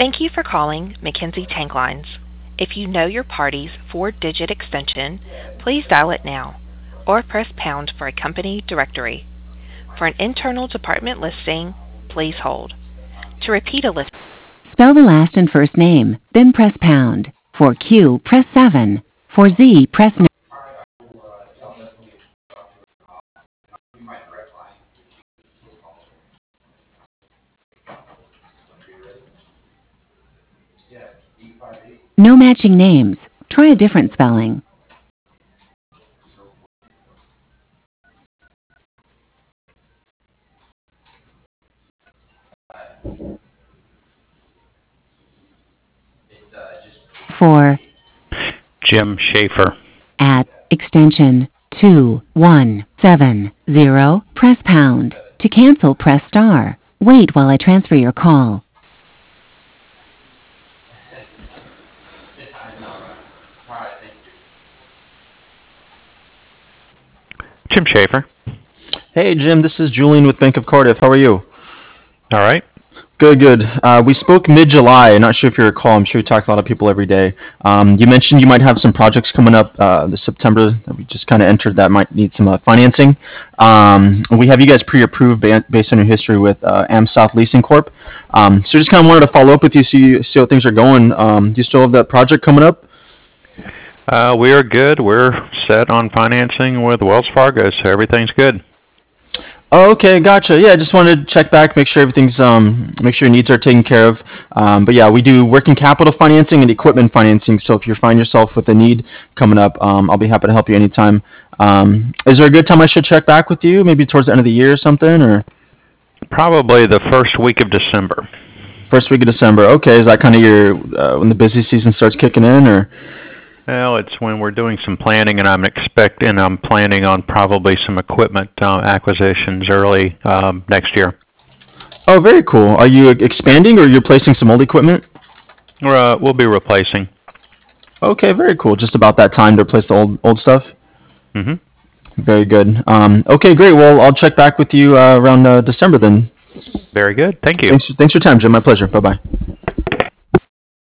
Thank you for calling Mackenzie Tank Lines. If you know your party's four-digit extension, please dial it now or press pound for a company directory. For an internal department listing, please hold. To repeat a list, spell the last and first name, then press pound. For Q, press 7. For Z, press 9. No matching names. Try a different spelling. For Jim Schaefer. at extension 2170, press pound. To cancel, press star. Wait while I transfer your call. Jim Schaefer. Hey, Jim, this is Julian with Bank of Cardiff. How are you? All right. Good, good. We spoke mid-July. Not sure if you recall. I'm sure you talk to a lot of people every day. You mentioned you might have some projects coming up this September that we just kind of entered that might need some financing. We have you guys pre-approved based on your history with AmSouth Leasing Corp. So just kind of wanted to follow up with you, see how things are going. Do you still have that project coming up? We are good. We're set on financing with Wells Fargo, so everything's good. Oh, okay, gotcha. Yeah, just wanted to check back, make sure everything's, make sure your needs are taken care of. But yeah, we do working capital financing and equipment financing. So if you find yourself with a need coming up, I'll be happy to help you anytime. Is there a good time I should check back with you? Maybe towards the end of the year or something, or Probably the first week of December. first week of December? Okay, is that kind of your when the busy season starts kicking in, or? Well, it's when we're doing some planning, and I'm planning on probably some equipment acquisitions early next year. Oh, very cool. Are you expanding, or you're replacing some old equipment? We'll be replacing. Okay, very cool. Just about that time to replace the old stuff. Mm-hmm. Very good. Okay, great. Well, I'll check back with you around December then. Very good. Thank you. Thanks for your time, Jim. My pleasure. Bye-bye.